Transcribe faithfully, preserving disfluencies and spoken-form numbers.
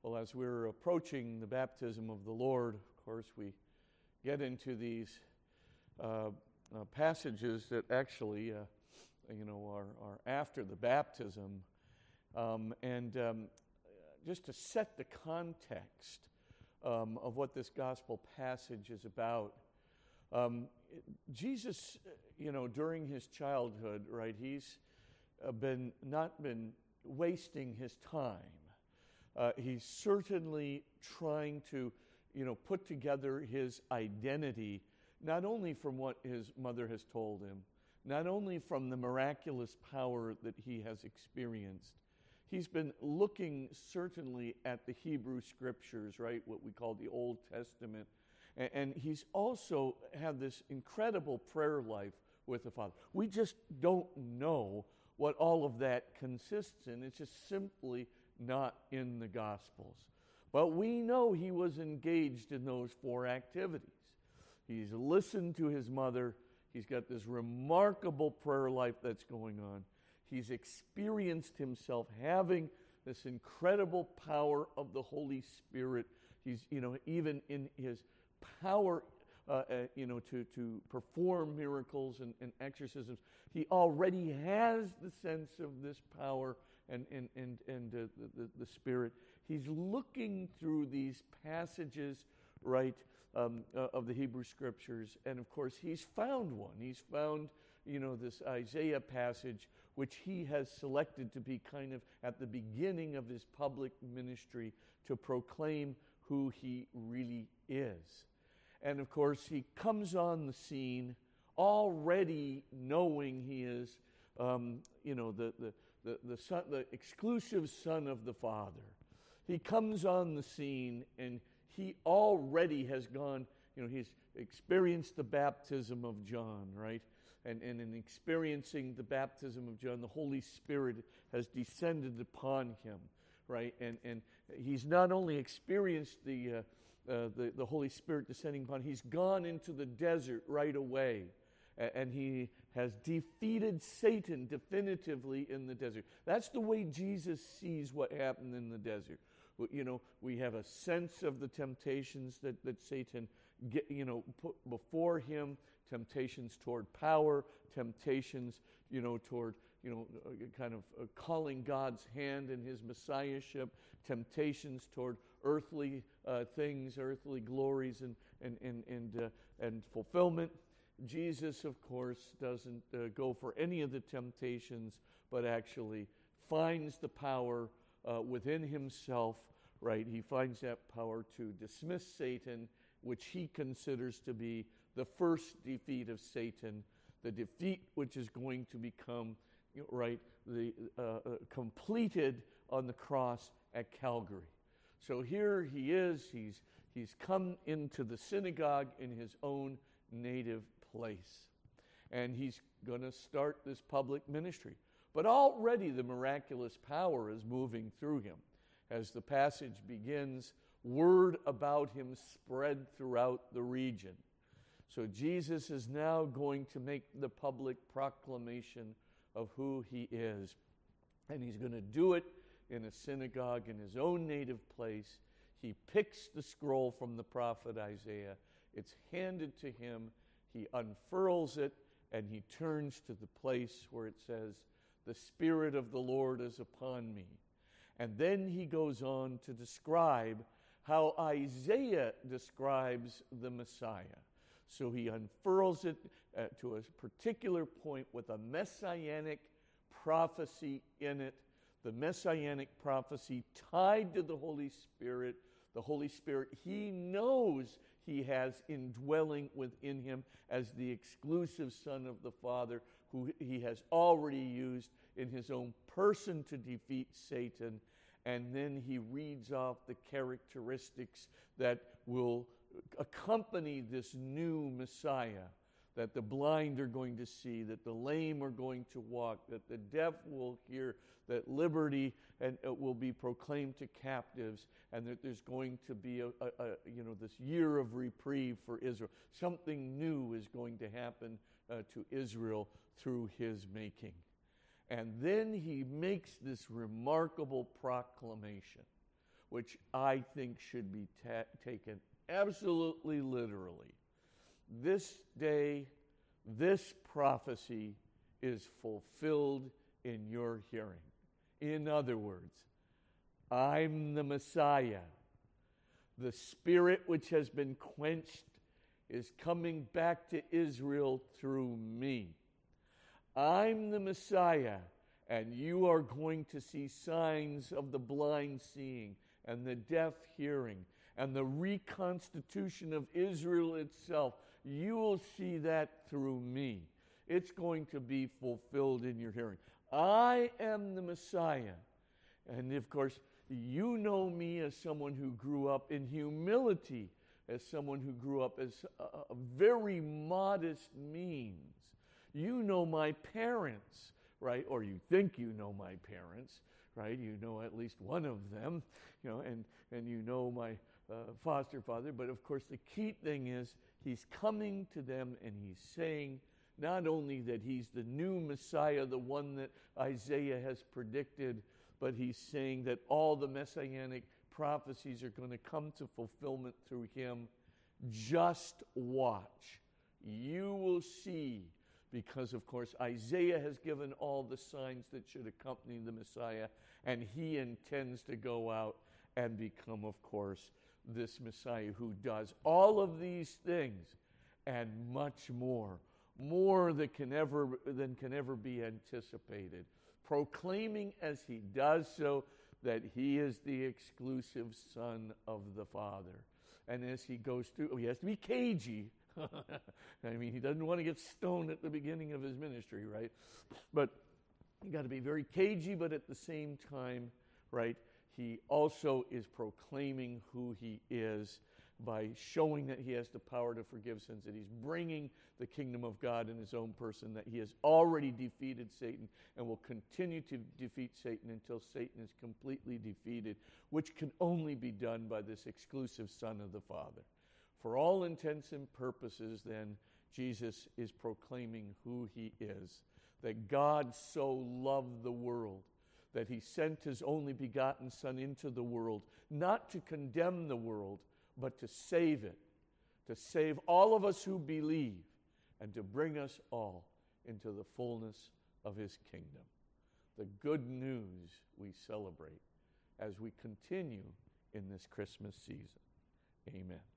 Well, as we're approaching the baptism of the Lord, of course, we get into these uh, uh, passages that actually, uh, you know, are, are after the baptism. Um, and um, just to set the context um, of what this gospel passage is about, um, Jesus, you know, during his childhood, right, he's uh, been not been wasting his time. Uh, he's certainly trying to, you know, put together his identity, not only from what his mother has told him, not only from the miraculous power that he has experienced. He's been looking certainly at the Hebrew Scriptures, right, what we call the Old Testament, and, and he's also had this incredible prayer life with the Father. We just don't know what all of that consists in. It's just simply not in the Gospels. But we know he was engaged in those four activities. He's listened to his mother. He's got this remarkable prayer life that's going on. He's experienced himself having this incredible power of the Holy Spirit. He's, you know, even in his power, uh, uh, you know, to, to perform miracles and, and exorcisms, he already has the sense of this power and and and and uh, the, the Spirit. He's looking through these passages, right, um, uh, of the Hebrew Scriptures, and of course he's found one. He's found, you know, this Isaiah passage, which he has selected to be kind of at the beginning of his public ministry to proclaim who he really is. And of course he comes on the scene already knowing he is, um, you know, the the The, the, son, the exclusive Son of the Father. He comes on the scene and he already has gone, you know, he's experienced the baptism of John, right? And, and in experiencing the baptism of John, the Holy Spirit has descended upon him, right? And and he's not only experienced the, uh, uh, the, the Holy Spirit descending upon, he's gone into the desert right away. And he has defeated Satan definitively in the desert. That's the way Jesus sees what happened in the desert. You know, we have a sense of the temptations that, that Satan, get, you know, put before him, temptations toward power, temptations, you know, toward, you know, kind of calling God's hand in his messiahship, temptations toward earthly uh, things, earthly glories and, and, and, and, uh, and fulfillment. Jesus, of course, doesn't uh, go for any of the temptations, but actually finds the power uh, within himself, right? He finds that power to dismiss Satan, which he considers to be the first defeat of Satan, the defeat which is going to become, you know, right, the uh, uh, completed on the cross at Calvary. So here he is. He's he's come into the synagogue in his own native place. And he's going to start this public ministry. But already the miraculous power is moving through him. As the passage begins, word about him spread throughout the region. So Jesus is now going to make the public proclamation of who he is. And he's going to do it in a synagogue in his own native place. He picks the scroll from the prophet Isaiah. It's handed to him. He unfurls it, and he turns to the place where it says, "The Spirit of the Lord is upon me." And then he goes on to describe how Isaiah describes the Messiah. So he unfurls it uh, to a particular point with a messianic prophecy in it, the messianic prophecy tied to the Holy Spirit. The Holy Spirit, he knows he has indwelling within him as the exclusive Son of the Father, who he has already used in his own person to defeat Satan. And then he reads off the characteristics that will accompany this new Messiah, that the blind are going to see, that the lame are going to walk, that the deaf will hear, that liberty and uh, will be proclaimed to captives, and that there's going to be a, a, a you know this year of reprieve for Israel. Something new is going to happen uh, to Israel through his making. And then he makes this remarkable proclamation, which I think should be ta- taken absolutely literally. This day, this prophecy is fulfilled in your hearing. In other words, I'm the Messiah. The Spirit which has been quenched is coming back to Israel through me. I'm the Messiah, and you are going to see signs of the blind seeing and the deaf hearing and the reconstitution of Israel itself. You will see that through me. It's going to be fulfilled in your hearing. I am the Messiah. And of course, you know me as someone who grew up in humility, as someone who grew up as a, a very modest means. You know my parents, right? Or you think you know my parents, right? You know at least one of them, you know, and, and you know my uh, foster father. But of course, the key thing is he's coming to them and he's saying not only that he's the new Messiah, the one that Isaiah has predicted, but he's saying that all the messianic prophecies are going to come to fulfillment through him. Just watch. You will see, because, of course, Isaiah has given all the signs that should accompany the Messiah, and he intends to go out and become, of course, this Messiah who does all of these things and much more, more than can ever, than can ever be anticipated, proclaiming as he does so that he is the exclusive Son of the Father. And as he goes through, he has to be cagey. I mean, he doesn't want to get stoned at the beginning of his ministry, right? But you got to be very cagey, but at the same time, right, he also is proclaiming who he is by showing that he has the power to forgive sins, that he's bringing the kingdom of God in his own person, that he has already defeated Satan and will continue to defeat Satan until Satan is completely defeated, which can only be done by this exclusive Son of the Father. For all intents and purposes, then, Jesus is proclaiming who he is, that God so loved the world that he sent his only begotten Son into the world, not to condemn the world, but to save it, to save all of us who believe, and to bring us all into the fullness of his kingdom. The good news we celebrate as we continue in this Christmas season. Amen.